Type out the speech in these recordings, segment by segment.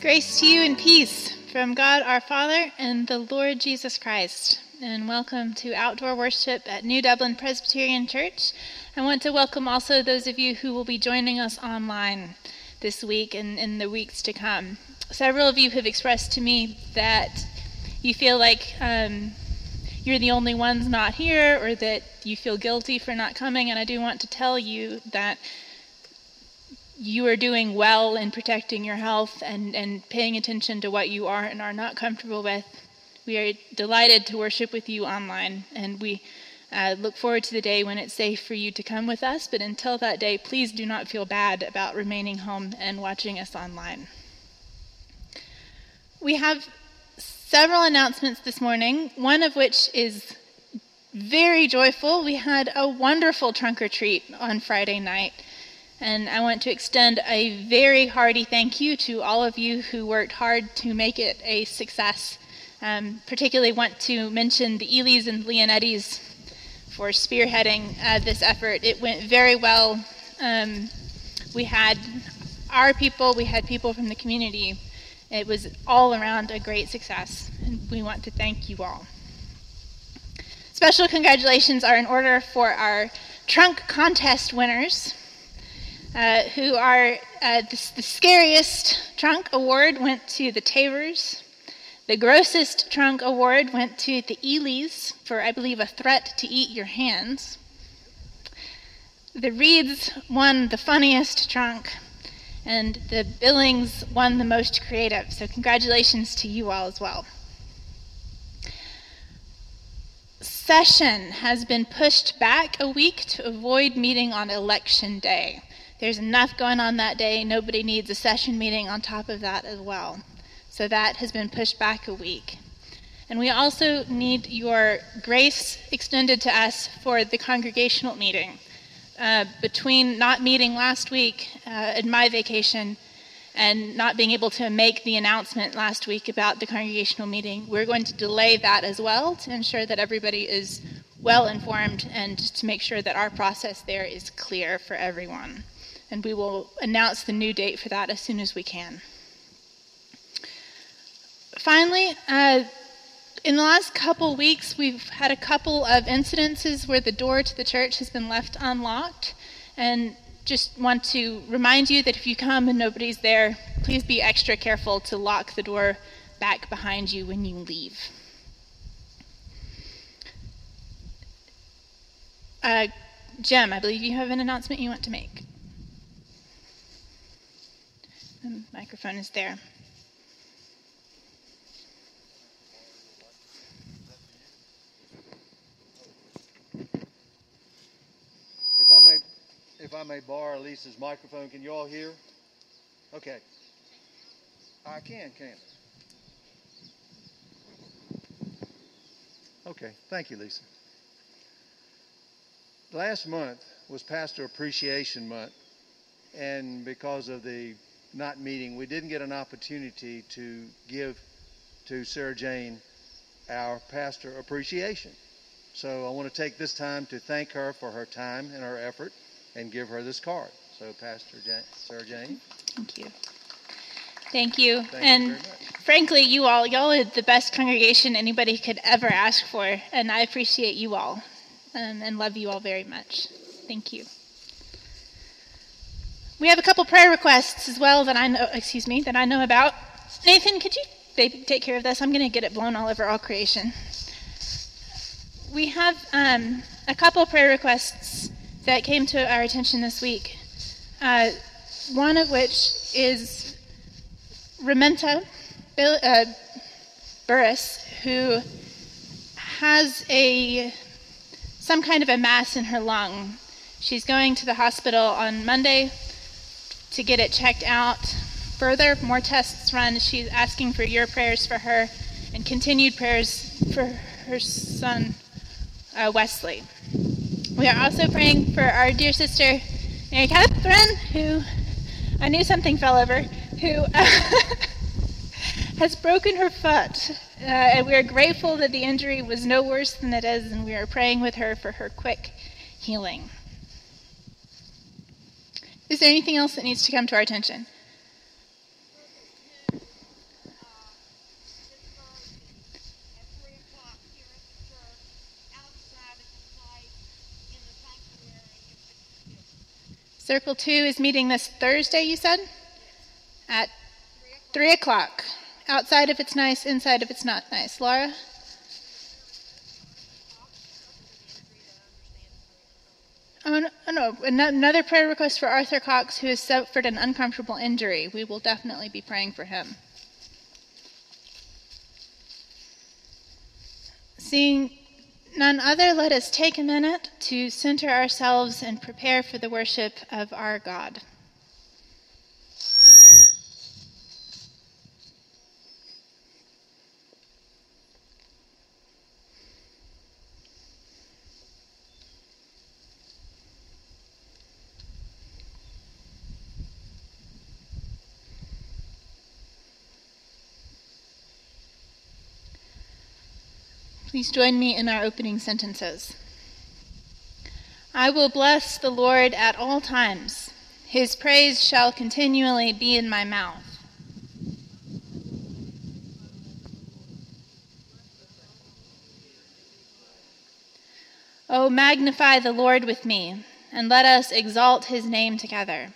Grace to you and peace from God our Father and the Lord Jesus Christ. And welcome to outdoor worship at New Dublin Presbyterian Church. I want to welcome also those of you who will be joining us online this week and in the weeks to come. Several of you have expressed to me that you feel like you're the only ones not here, or that you feel guilty for not coming, and I do want to tell you that you are doing well in protecting your health and paying attention to what you are and are not comfortable with. We are delighted to worship with you online, and we look forward to the day when it's safe for you to come with us. But until that day, please do not feel bad about remaining home and watching us online. We have several announcements this morning, one of which is very joyful. We had a wonderful trunk or treat on Friday night. And I want to extend a very hearty thank you to all of you who worked hard to make it a success. Particularly want to mention the Elis and Leonettis for spearheading this effort. It went very well. We had our people, we had people from the community. It was all around a great success, and we want to thank you all. Special congratulations are in order for our trunk contest winners. Who are the scariest trunk award went to the Tavers. The grossest trunk award went to the Elis for, I believe, a threat to eat your hands. The Reeds won the funniest trunk, and the Billings won the most creative. So congratulations to you all as well. Session has been pushed back a week to avoid meeting on Election Day. There's enough going on that day. Nobody needs a session meeting on top of that as well. So that has been pushed back a week. And we also need your grace extended to us for the congregational meeting. Between not meeting last week in my vacation and not being able to make the announcement last week about the congregational meeting, we're going to delay that as well to ensure that everybody is well informed and to make sure that our process there is clear for everyone. And we will announce the new date for that as soon as we can. Finally, in the last couple weeks, we've had a couple of incidences where the door to the church has been left unlocked. And just want to remind you that if you come and nobody's there, please be extra careful to lock the door back behind you when you leave. Jim, I believe you have an announcement you want to make. The microphone is there. If I may borrow Lisa's microphone, can you all hear? Okay. I can. Okay, thank you, Lisa. Last month was Pastor Appreciation Month, and because of the not meeting, we didn't get an opportunity to give to Sarah Jane our pastor appreciation. So I want to take this time to thank her for her time and her effort and give her this card. So Sarah Jane. Thank you. Thank you. Thank you and very much. Frankly, y'all are the best congregation anybody could ever ask for, and I appreciate you all and love you all very much. Thank you. We have a couple prayer requests as well that I know about. Nathan, could you take care of this? I'm going to get it blown all over all creation. We have a couple prayer requests that came to our attention this week. One of which is Ramenta Burris, who has some kind of a mass in her lung. She's going to the hospital on Monday to get it checked out. Further, more tests run. She's asking for your prayers for her and continued prayers for her son, Wesley. We are also praying for our dear sister, Mary Catherine, who I knew something fell over, who has broken her foot. And we are grateful that the injury was no worse than it is, and we are praying with her for her quick healing. Is there anything else that needs to come to our attention? Circle 2 is meeting this Thursday, you said? At 3 o'clock. Outside if it's nice, inside if it's not nice. Laura? Oh, no. Another prayer request for Arthur Cox, who has suffered an uncomfortable injury. We will definitely be praying for him. Seeing none other, let us take a minute to center ourselves and prepare for the worship of our God. Please join me in our opening sentences. I will bless the Lord at all times. His praise shall continually be in my mouth. O magnify the Lord with me, and let us exalt his name together.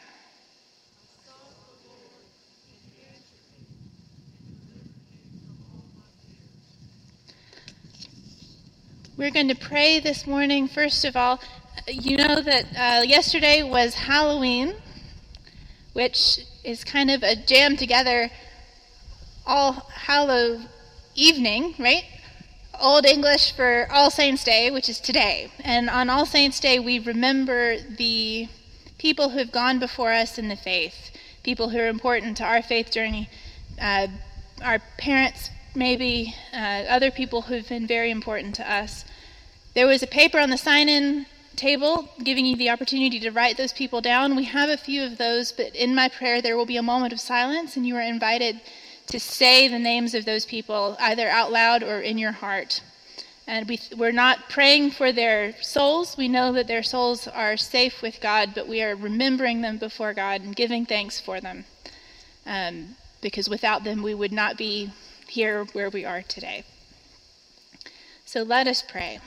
We're going to pray this morning. First of all, you know that yesterday was Halloween, which is kind of a jam together All Hallow evening, right? Old English for All Saints Day, which is today. And on All Saints Day, we remember the people who have gone before us in the faith, people who are important to our faith journey, our parents, maybe other people who've been very important to us. There was a paper on the sign-in table giving you the opportunity to write those people down. We have a few of those, but in my prayer there will be a moment of silence, and you are invited to say the names of those people either out loud or in your heart. And we're not praying for their souls. We know that their souls are safe with God, but we are remembering them before God and giving thanks for them, because without them we would not be here where we are today. So let us pray.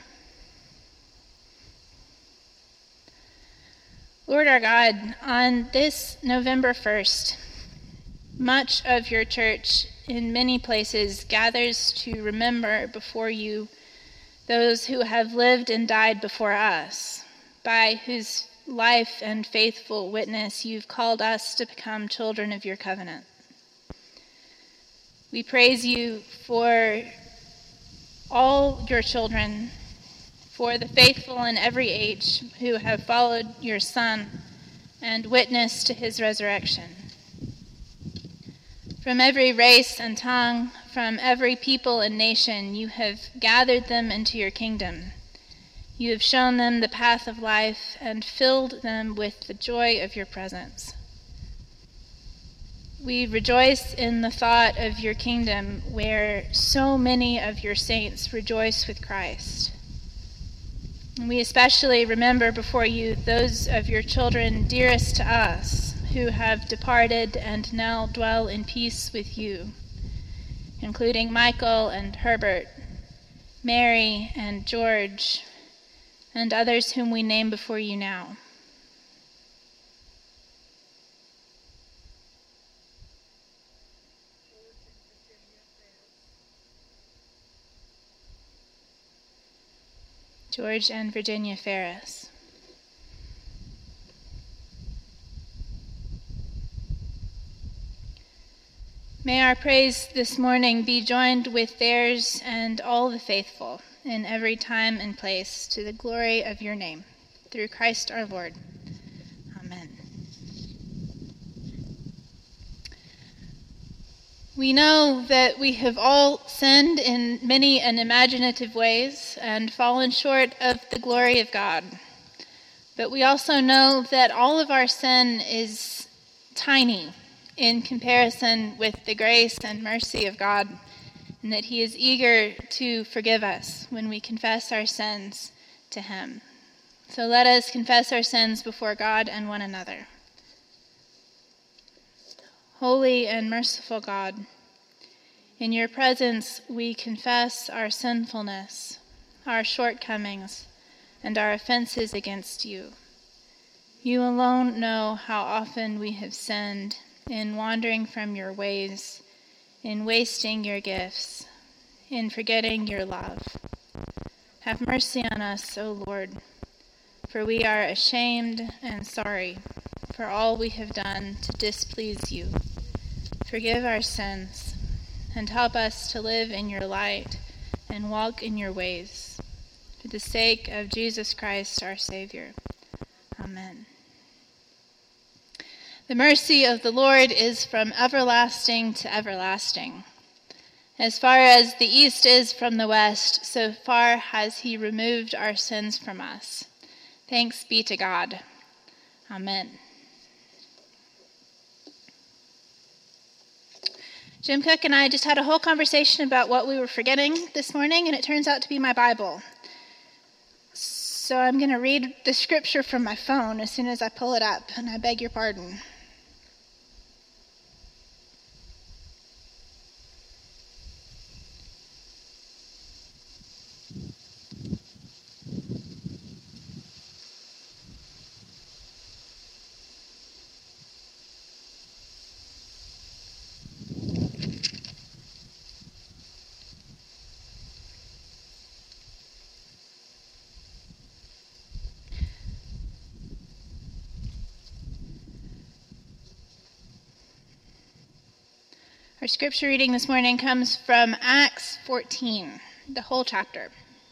Lord our God, on this November 1st, much of your church in many places gathers to remember before you those who have lived and died before us, by whose life and faithful witness you've called us to become children of your covenant. We praise you for all your children, for the faithful in every age who have followed your Son and witnessed to his resurrection. From every race and tongue, from every people and nation, you have gathered them into your kingdom. You have shown them the path of life and filled them with the joy of your presence. We rejoice in the thought of your kingdom where so many of your saints rejoice with Christ. And we especially remember before you those of your children dearest to us who have departed and now dwell in peace with you, including Michael and Herbert, Mary and George, and others whom we name before you now. George and Virginia Ferris. May our praise this morning be joined with theirs and all the faithful in every time and place to the glory of your name. Through Christ our Lord. Amen. We know that we have all sinned in many unimaginative ways and fallen short of the glory of God. But we also know that all of our sin is tiny in comparison with the grace and mercy of God, and that he is eager to forgive us when we confess our sins to him. So let us confess our sins before God and one another. Holy and merciful God, in your presence we confess our sinfulness, our shortcomings, and our offenses against you. You alone know how often we have sinned in wandering from your ways, in wasting your gifts, in forgetting your love. Have mercy on us, O Lord, for we are ashamed and sorry for all we have done to displease you. Forgive our sins and help us to live in your light and walk in your ways. For the sake of Jesus Christ, our Savior. Amen. The mercy of the Lord is from everlasting to everlasting. As far as the east is from the west, so far has he removed our sins from us. Thanks be to God. Amen. Jim Cook and I just had a whole conversation about what we were forgetting this morning, and it turns out to be my Bible. So I'm going to read the scripture from my phone as soon as I pull it up, and I beg your pardon. Our scripture reading this morning comes from Acts 14, the whole chapter.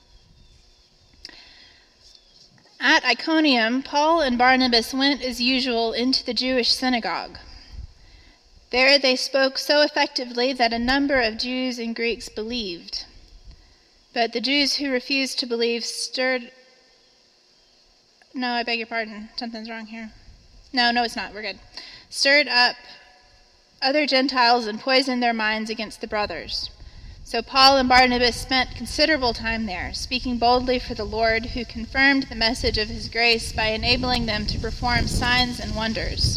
At Iconium, Paul and Barnabas went as usual into the Jewish synagogue. There they spoke so effectively that a number of Jews and Greeks believed. But the Jews who refused to believe stirred... No, I beg your pardon. Something's wrong here. No, it's not. We're good. Stirred up other Gentiles and poisoned their minds against the brothers. So Paul and Barnabas spent considerable time there, speaking boldly for the Lord, who confirmed the message of his grace by enabling them to perform signs and wonders.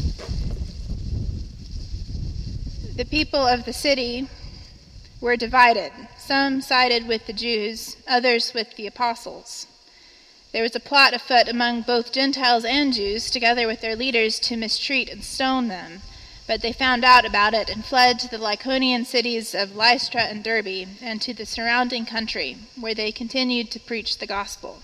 The people of the city were divided. Some sided with the Jews, others with the apostles. There was a plot afoot among both Gentiles and Jews, together with their leaders, to mistreat and stone them. But they found out about it and fled to the Lycaonian cities of Lystra and Derbe and to the surrounding country, where they continued to preach the gospel.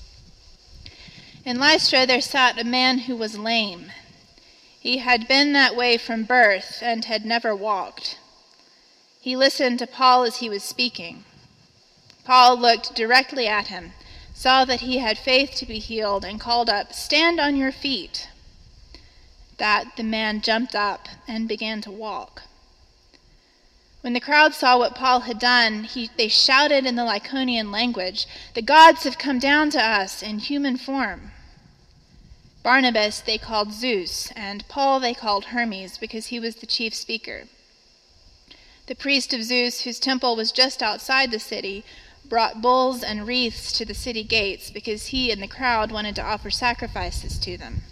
In Lystra there sat a man who was lame. He had been that way from birth and had never walked. He listened to Paul as he was speaking. Paul looked directly at him, saw that he had faith to be healed, and called up, "Stand on your feet." That the man jumped up and began to walk. When the crowd saw what Paul had done, they shouted in the Lycaonian language, "The gods have come down to us in human form." Barnabas they called Zeus, and Paul they called Hermes, because he was the chief speaker. The priest of Zeus, whose temple was just outside the city, brought bulls and wreaths to the city gates, because he and the crowd wanted to offer sacrifices to them.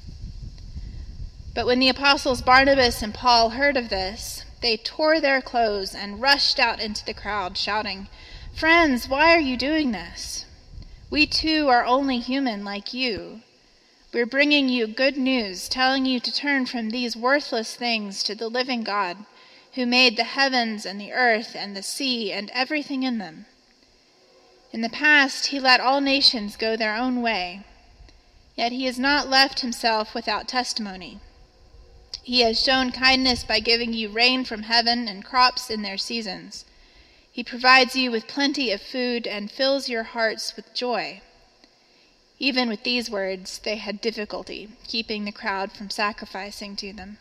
But when the apostles Barnabas and Paul heard of this, they tore their clothes and rushed out into the crowd, shouting, "Friends, why are you doing this? We too are only human like you. We're bringing you good news, telling you to turn from these worthless things to the living God, who made the heavens and the earth and the sea and everything in them. In the past he let all nations go their own way, yet he has not left himself without testimony. He has shown kindness by giving you rain from heaven and crops in their seasons. He provides you with plenty of food and fills your hearts with joy." Even with these words, they had difficulty keeping the crowd from sacrificing to them.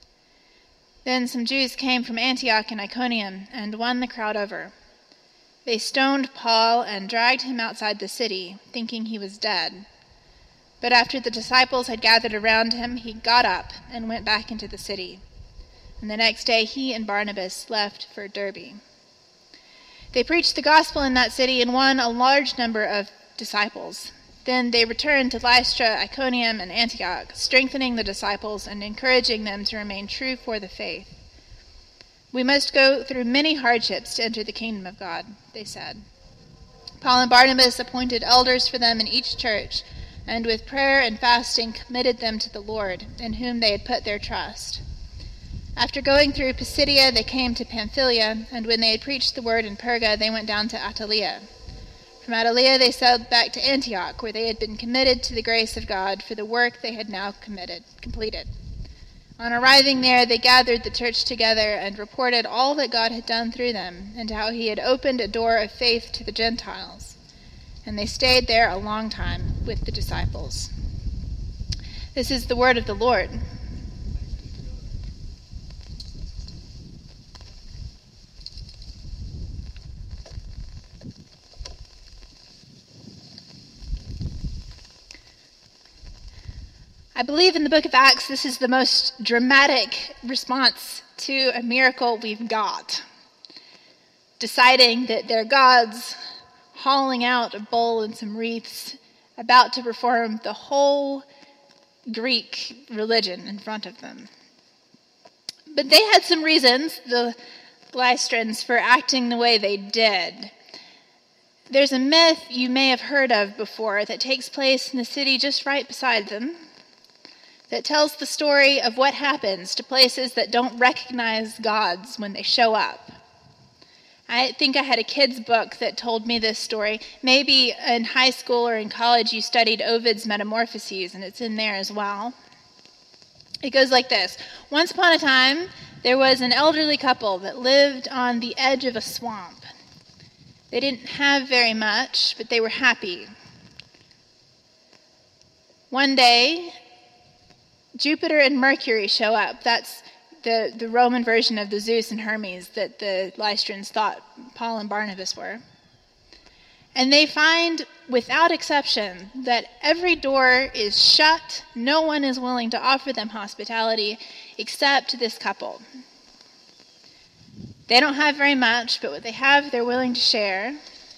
Then some Jews came from Antioch and Iconium and won the crowd over. They stoned Paul and dragged him outside the city, thinking he was dead. But after the disciples had gathered around him, he got up and went back into the city. And the next day he and Barnabas left for Derbe. They preached the gospel in that city and won a large number of disciples. Then they returned to Lystra, Iconium, and Antioch, strengthening the disciples and encouraging them to remain true for the faith. "We must go through many hardships to enter the kingdom of God," they said. Paul and Barnabas appointed elders for them in each church and with prayer and fasting committed them to the Lord, in whom they had put their trust. After going through Pisidia, they came to Pamphylia, and when they had preached the word in Perga, they went down to Attalia. From Attalia they sailed back to Antioch, where they had been committed to the grace of God for the work they had now completed. On arriving there, they gathered the church together and reported all that God had done through them, and how he had opened a door of faith to the Gentiles. And they stayed there a long time with the disciples. This is the word of the Lord. I believe in the book of Acts, this is the most dramatic response to a miracle we've got. Deciding that their gods, hauling out a bowl and some wreaths, about to perform the whole Greek religion in front of them. But they had some reasons, the Lystrans, for acting the way they did. There's a myth you may have heard of before that takes place in the city just right beside them, that tells the story of what happens to places that don't recognize gods when they show up. I think I had a kid's book that told me this story. Maybe in high school or in college you studied Ovid's Metamorphoses, and it's in there as well. It goes like this. Once upon a time, there was an elderly couple that lived on the edge of a swamp. They didn't have very much, but they were happy. One day, Jupiter and Mercury show up. That's the Roman version of the Zeus and Hermes that the Lystrans thought Paul and Barnabas were. And they find, without exception, that every door is shut. No one is willing to offer them hospitality except this couple. They don't have very much, but what they have, they're willing to share.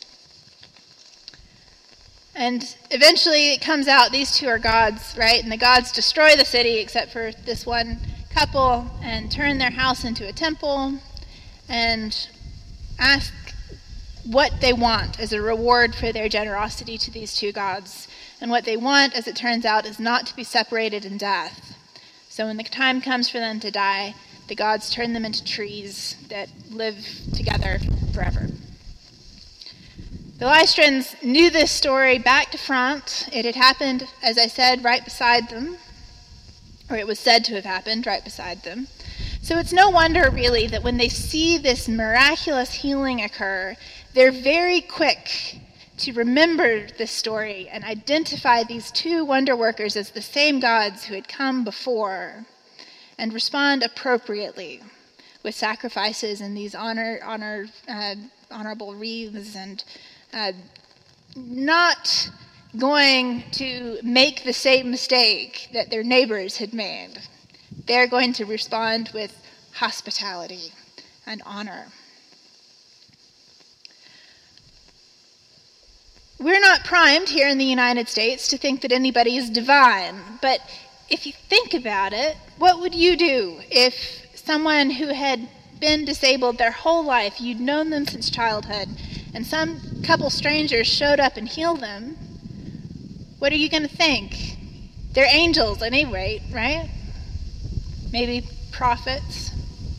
And eventually it comes out these two are gods, right? And the gods destroy the city except for this one couple and turn their house into a temple and ask what they want as a reward for their generosity to these two gods. And what they want, as it turns out, is not to be separated in death. So when the time comes for them to die, the gods turn them into trees that live together forever. The Lystrans knew this story back to front. It had happened, as I said, right beside them, or it was said to have happened right beside them. So it's no wonder, really, that when they see this miraculous healing occur, they're very quick to remember this story and identify these two wonder workers as the same gods who had come before and respond appropriately with sacrifices and these honorable wreaths and not going to make the same mistake that their neighbors had made. They're going to respond with hospitality and honor. We're not primed here in the United States to think that anybody is divine, but if you think about it, what would you do if someone who had been disabled their whole life, you'd known them since childhood, and some couple strangers showed up and healed them? What are you going to think? They're angels at any rate, right? Maybe prophets.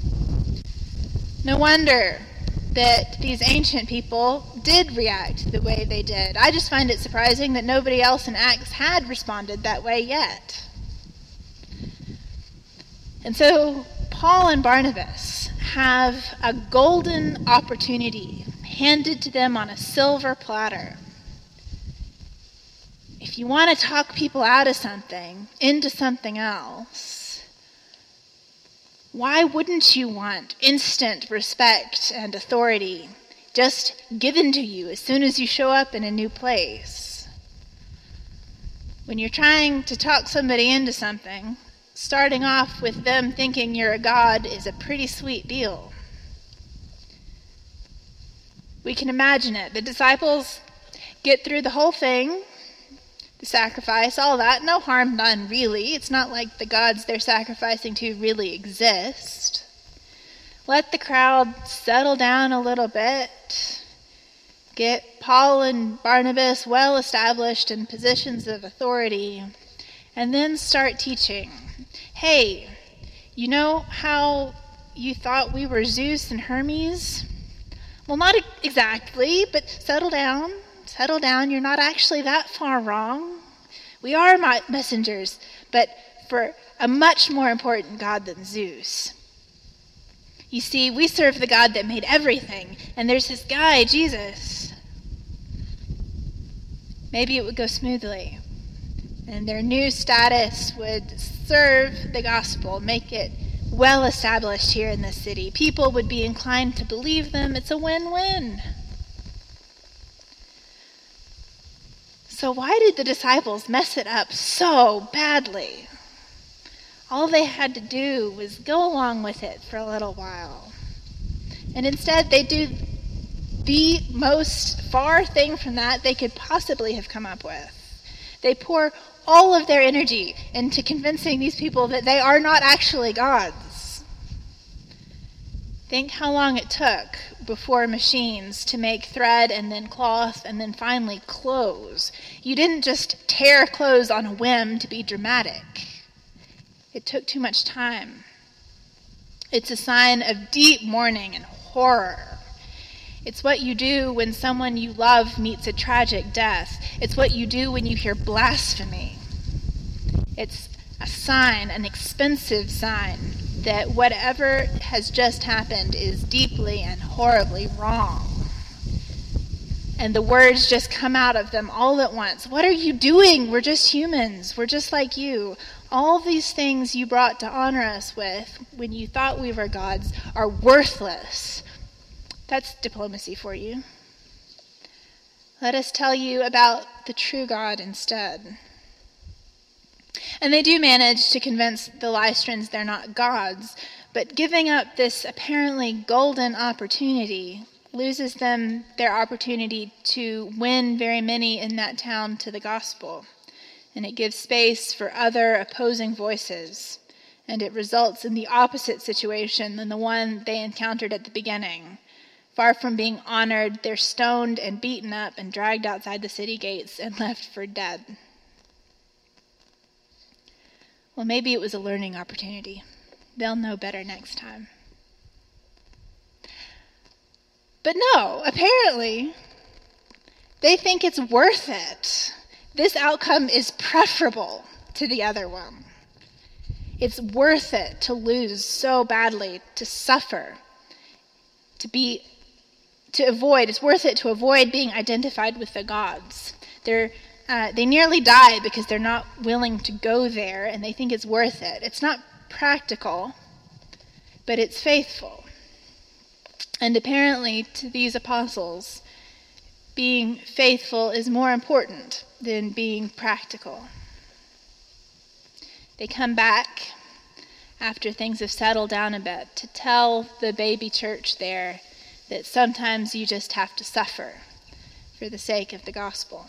No wonder that these ancient people did react the way they did. I just find it surprising that nobody else in Acts had responded that way yet. And so Paul and Barnabas have a golden opportunity handed to them on a silver platter. If you want to talk people out of something, into something else, why wouldn't you want instant respect and authority just given to you as soon as you show up in a new place? When you're trying to talk somebody into something, starting off with them thinking you're a god is a pretty sweet deal. We can imagine it. The disciples get through the whole thing, the sacrifice, all that. No harm done, really. It's not like the gods they're sacrificing to really exist. Let the crowd settle down a little bit. Get Paul and Barnabas well established in positions of authority, and then start teaching. Hey, you know how you thought we were Zeus and Hermes? Well, not exactly, but settle down. Settle down. You're not actually that far wrong. We are messengers, but for a much more important God than Zeus. You see, we serve the God that made everything, and there's this guy, Jesus. Maybe it would go smoothly, and their new status would serve the gospel, make it well established here in this city. People would be inclined to believe them. It's a win-win. So why did the disciples mess it up so badly? All they had to do was go along with it for a little while. And instead, they do the most far thing from that they could possibly have come up with. They pour all of their energy into convincing these people that they are not actually gods. Think how long it took before machines to make thread and then cloth and then finally clothes. You didn't just tear clothes on a whim to be dramatic. It took too much time. It's a sign of deep mourning and horror. It's what you do when someone you love meets a tragic death. It's what you do when you hear blasphemy. It's a sign, an expensive sign, that whatever has just happened is deeply and horribly wrong. And the words just come out of them all at once. What are you doing? We're just humans. We're just like you. All these things you brought to honor us with when you thought we were gods are worthless. That's diplomacy for you. Let us tell you about the true God instead. And they do manage to convince the Lystrans they're not gods, but giving up this apparently golden opportunity loses them their opportunity to win very many in that town to the gospel. And it gives space for other opposing voices, and it results in the opposite situation than the one they encountered at the beginning. Far from being honored, they're stoned and beaten up and dragged outside the city gates and left for dead. Well, maybe it was a learning opportunity. They'll know better next time. But no, apparently, they think it's worth it. This outcome is preferable to the other one. It's worth it to lose so badly, to suffer, it's worth it to avoid being identified with the gods. They nearly die because they're not willing to go there, and they think it's worth it. It's not practical, but it's faithful. And apparently, to these apostles, being faithful is more important than being practical. They come back after things have settled down a bit to tell the baby church there that sometimes you just have to suffer for the sake of the gospel.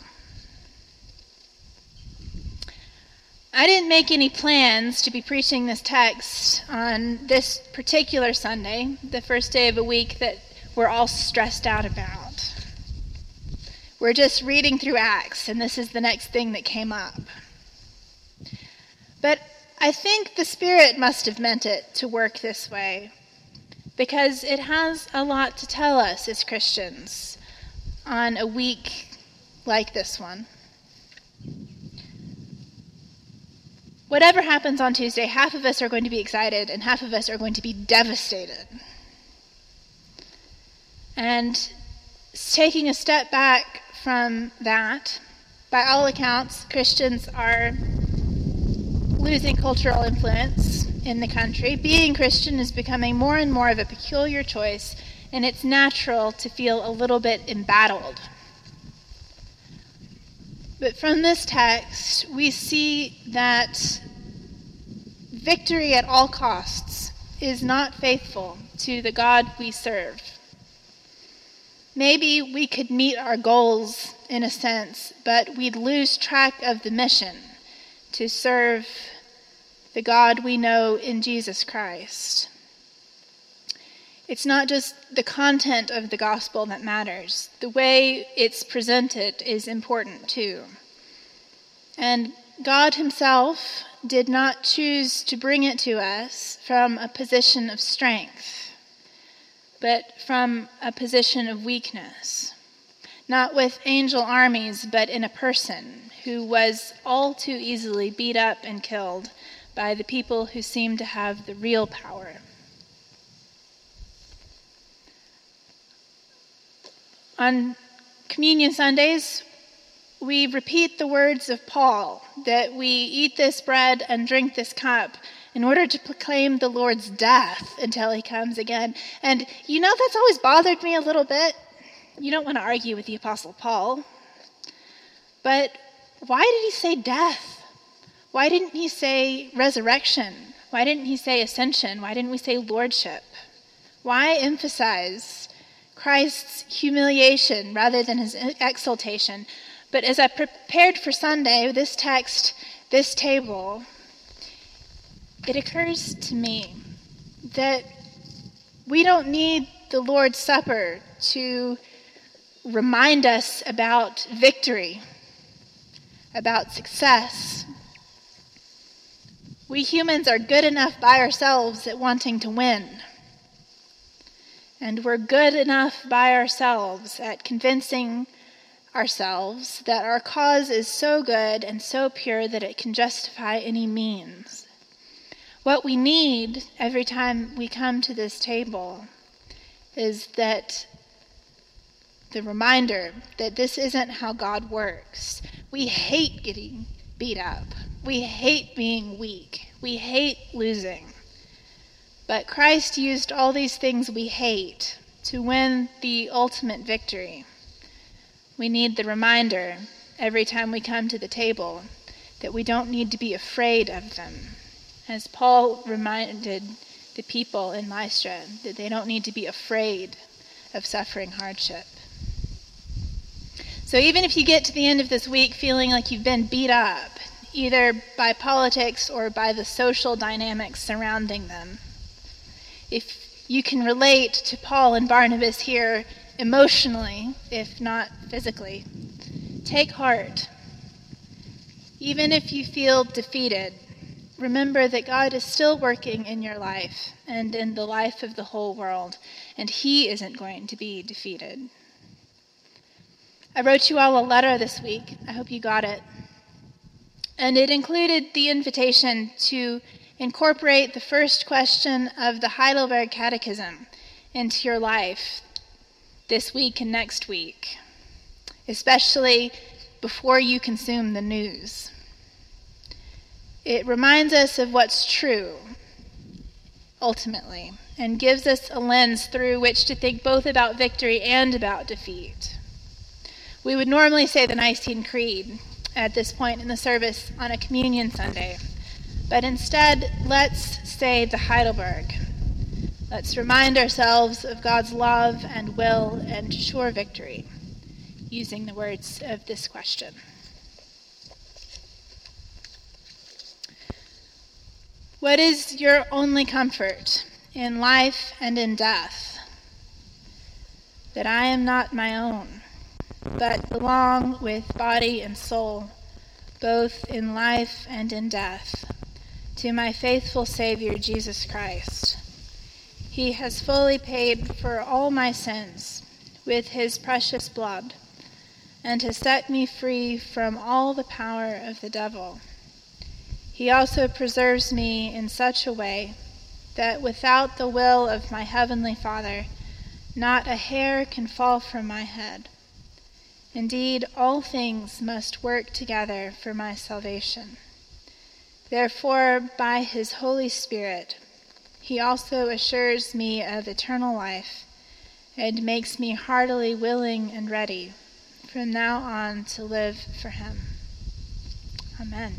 I didn't make any plans to be preaching this text on this particular Sunday, the first day of a week that we're all stressed out about. We're just reading through Acts, and this is the next thing that came up. But I think the Spirit must have meant it to work this way, because it has a lot to tell us as Christians on a week like this one. Whatever happens on Tuesday, half of us are going to be excited and half of us are going to be devastated. And taking a step back from that, by all accounts, Christians are losing cultural influence in the country. Being Christian is becoming more and more of a peculiar choice, and it's natural to feel a little bit embattled. But from this text, we see that victory at all costs is not faithful to the God we serve. Maybe we could meet our goals in a sense, but we'd lose track of the mission to serve the God we know in Jesus Christ. It's not just the content of the gospel that matters. The way it's presented is important too. And God himself did not choose to bring it to us from a position of strength, but from a position of weakness. Not with angel armies, but in a person who was all too easily beat up and killed by the people who seemed to have the real power. On Communion Sundays, we repeat the words of Paul, that we eat this bread and drink this cup in order to proclaim the Lord's death until he comes again. And that's always bothered me a little bit. You don't want to argue with the Apostle Paul. But why did he say death? Why didn't he say resurrection? Why didn't he say ascension? Why didn't we say lordship? Why emphasize Christ's humiliation rather than his exaltation? But as I prepared for Sunday, this text, this table, it occurs to me that we don't need the Lord's Supper to remind us about victory, about success. We humans are good enough by ourselves at wanting to win. And we're good enough by ourselves at convincing ourselves that our cause is so good and so pure that it can justify any means. What we need every time we come to this table is that the reminder that this isn't how God works. We hate getting beat up. We hate being weak. We hate losing. But Christ used all these things we hate to win the ultimate victory. We need the reminder every time we come to the table that we don't need to be afraid of them. As Paul reminded the people in Lystra, that they don't need to be afraid of suffering hardship. So even if you get to the end of this week feeling like you've been beat up, either by politics or by the social dynamics surrounding them, if you can relate to Paul and Barnabas here emotionally, if not physically, take heart. Even if you feel defeated, remember that God is still working in your life and in the life of the whole world, and he isn't going to be defeated. I wrote you all a letter this week. I hope you got it. And it included the invitation to incorporate the first question of the Heidelberg Catechism into your life this week and next week, especially before you consume the news. It reminds us of what's true, ultimately, and gives us a lens through which to think both about victory and about defeat. We would normally say the Nicene Creed at this point in the service on a Communion Sunday, but instead, let's say the Heidelberg. Let's remind ourselves of God's love and will and sure victory, using the words of this question. What is your only comfort in life and in death? That I am not my own, but belong with body and soul, both in life and in death, to my faithful Savior, Jesus Christ. He has fully paid for all my sins with his precious blood, and has set me free from all the power of the devil. He also preserves me in such a way that without the will of my heavenly Father, not a hair can fall from my head. Indeed, all things must work together for my salvation. Therefore, by his Holy Spirit, he also assures me of eternal life and makes me heartily willing and ready from now on to live for him. Amen.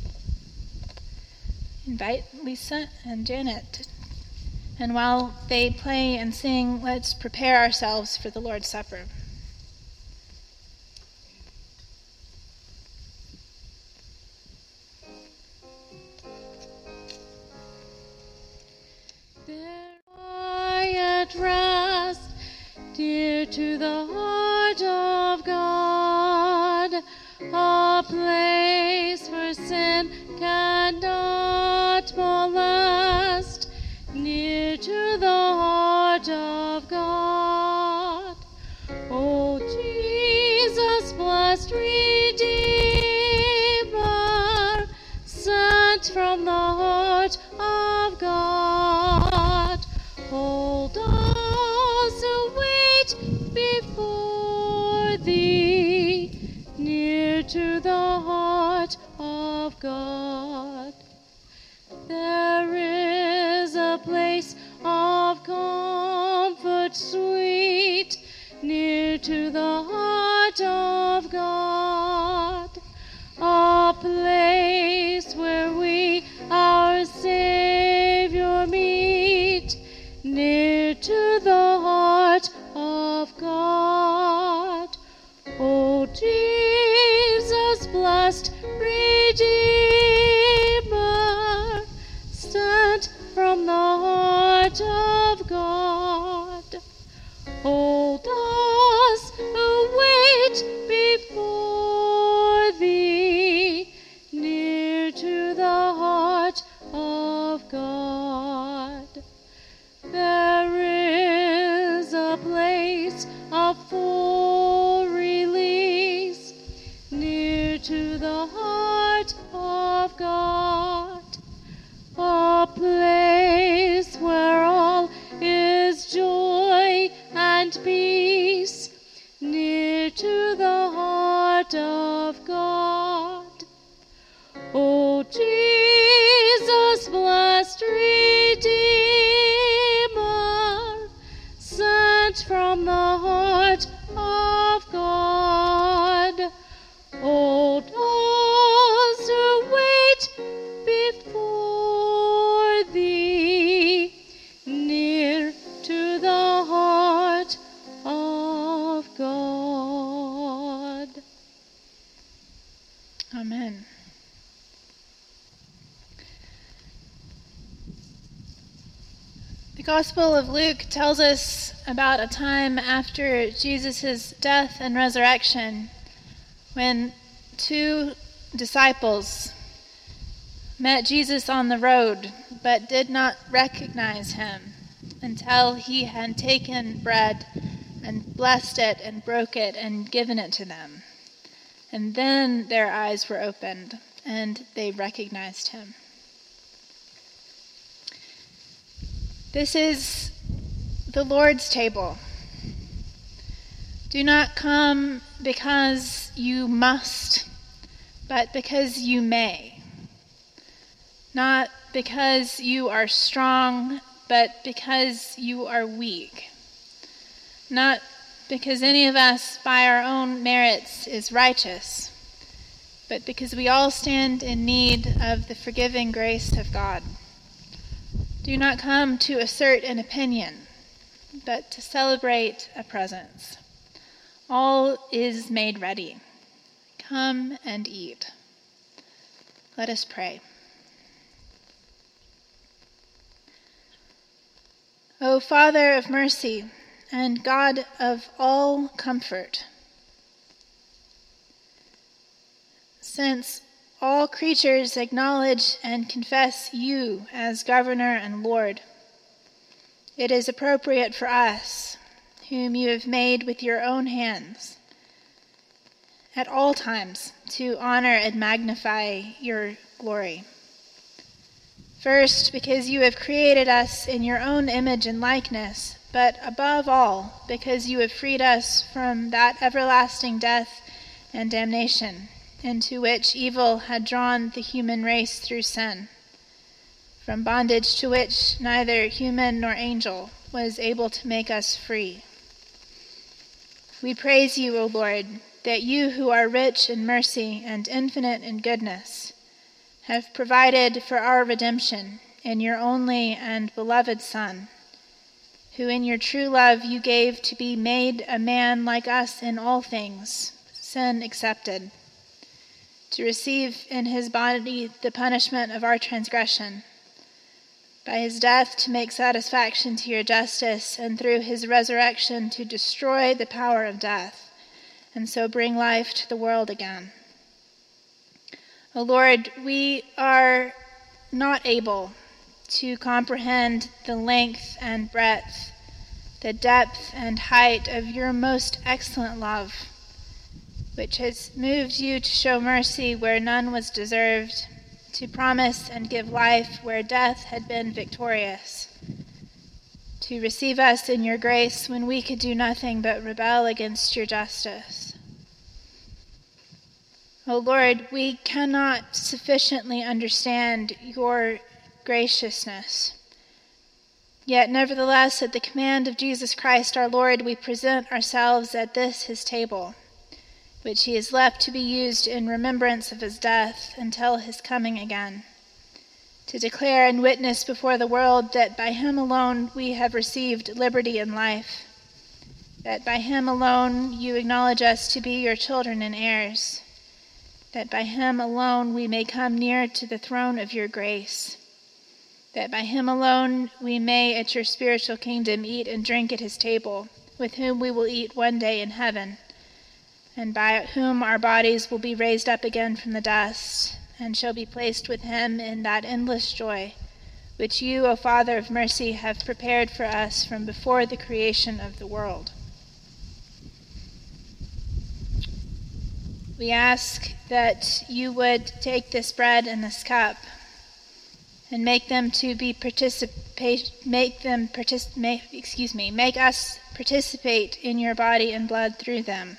Invite Lisa and Janet. And while they play and sing, let's prepare ourselves for the Lord's Supper. Quiet place where sin cannot molest, near to the heart of God. O Jesus, blessed Redeemer, sent from the heart of God, hold us who wait before thee, near to the heart of God. There is a place of comfort sweet, near to the heart of God, a place where we our Savior meet, near to the heart of God. O Jesus, blessed Redeemer, sent from the heart of God, hold us who wait before thee, near to the heart of God. There is a place of full release, near to the heart of God, a place where all is joy and peace, near to the heart of God. O Jesus, blessed Redeemer, sent from the heart of God, hold us who wait before thee, near to the heart of God. Amen. The Gospel of Luke tells us about a time after Jesus' death and resurrection when two disciples met Jesus on the road but did not recognize him until he had taken bread and blessed it and broke it and given it to them. And then their eyes were opened and they recognized him. This is the Lord's table. Do not come because you must, but because you may. Not because you are strong, but because you are weak. Not because any of us by our own merits is righteous, but because we all stand in need of the forgiving grace of God. Do not come to assert an opinion, but to celebrate a presence. All is made ready. Come and eat. Let us pray. O Father of mercy and God of all comfort, since all creatures acknowledge and confess you as Governor and Lord, it is appropriate for us, whom you have made with your own hands, at all times to honor and magnify your glory. First, because you have created us in your own image and likeness, but above all, because you have freed us from that everlasting death and damnation into which evil had drawn the human race through sin, from bondage to which neither human nor angel was able to make us free. We praise you, O Lord, that you who are rich in mercy and infinite in goodness have provided for our redemption in your only and beloved Son, who in your true love you gave to be made a man like us in all things, sin excepted, to receive in his body the punishment of our transgression, by his death to make satisfaction to your justice, and through his resurrection to destroy the power of death, and so bring life to the world again. O Lord, we are not able to comprehend the length and breadth, the depth and height of your most excellent love, which has moved you to show mercy where none was deserved, to promise and give life where death had been victorious, to receive us in your grace when we could do nothing but rebel against your justice. O Lord, we cannot sufficiently understand your graciousness. Yet nevertheless, at the command of Jesus Christ our Lord, we present ourselves at this his table, which he has left to be used in remembrance of his death until his coming again, to declare and witness before the world that by him alone we have received liberty and life, that by him alone you acknowledge us to be your children and heirs, that by him alone we may come near to the throne of your grace, that by him alone we may at your spiritual kingdom eat and drink at his table, with whom we will eat one day in heaven, and by whom our bodies will be raised up again from the dust, and shall be placed with him in that endless joy, which you, O Father of mercy, have prepared for us from before the creation of the world. We ask that you would take this bread and this cup and make us participate in your body and blood through them.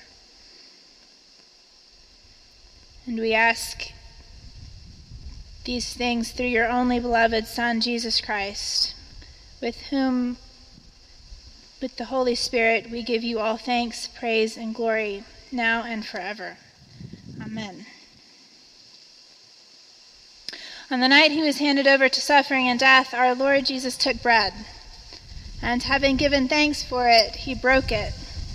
And we ask these things through your only beloved Son, Jesus Christ, with whom, with the Holy Spirit, we give you all thanks, praise, and glory, now and forever. Amen. On the night he was handed over to suffering and death, our Lord Jesus took bread, and having given thanks for it, he broke it,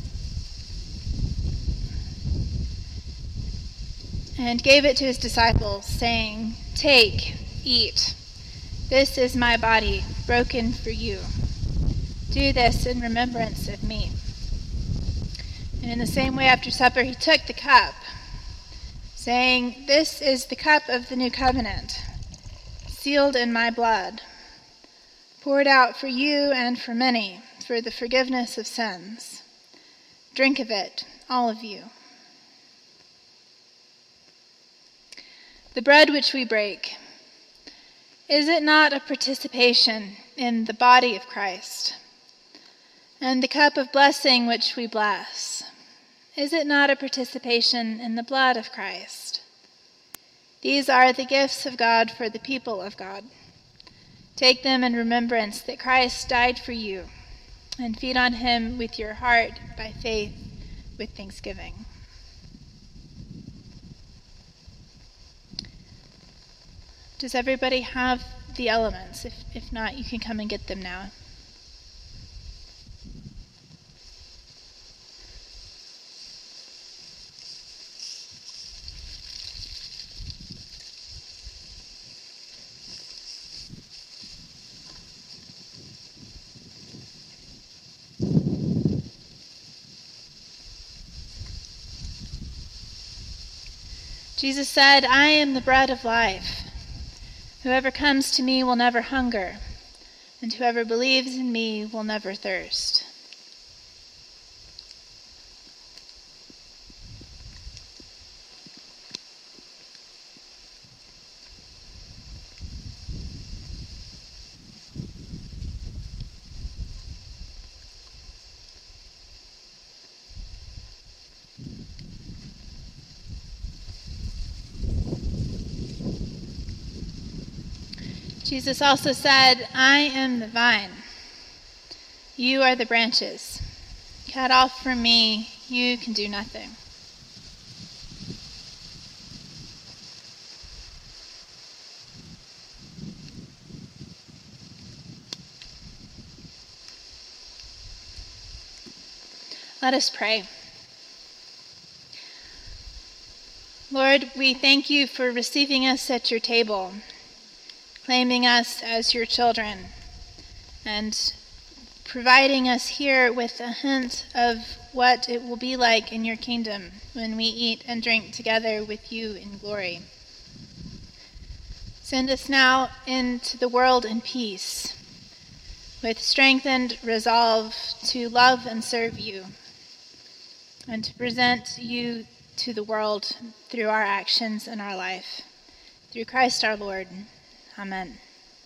and gave it to his disciples, saying, "Take, eat. This is my body, broken for you. Do this in remembrance of me." And in the same way after supper he took the cup, saying, "This is the cup of the new covenant, sealed in my blood, poured out for you and for many, for the forgiveness of sins. Drink of it, all of you." The bread which we break, is it not a participation in the body of Christ? And the cup of blessing which we bless, is it not a participation in the blood of Christ? These are the gifts of God for the people of God. Take them in remembrance that Christ died for you, and feed on him with your heart by faith with thanksgiving. Does everybody have the elements? If not, you can come and get them now. Jesus said, "I am the bread of life. Whoever comes to me will never hunger, and whoever believes in me will never thirst." Jesus also said, "I am the vine. You are the branches. Cut off from me, you can do nothing." Let us pray. Lord, we thank you for receiving us at your table, claiming us as your children, and providing us here with a hint of what it will be like in your kingdom when we eat and drink together with you in glory. Send us now into the world in peace, with strengthened resolve to love and serve you, and to present you to the world through our actions and our life. Through Christ our Lord. Amen.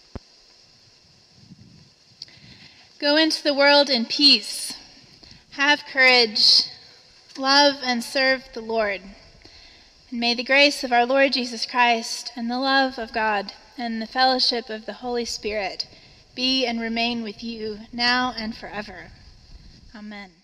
Go into the world in peace. Have courage. Love and serve the Lord. And may the grace of our Lord Jesus Christ and the love of God and the fellowship of the Holy Spirit be and remain with you now and forever. Amen.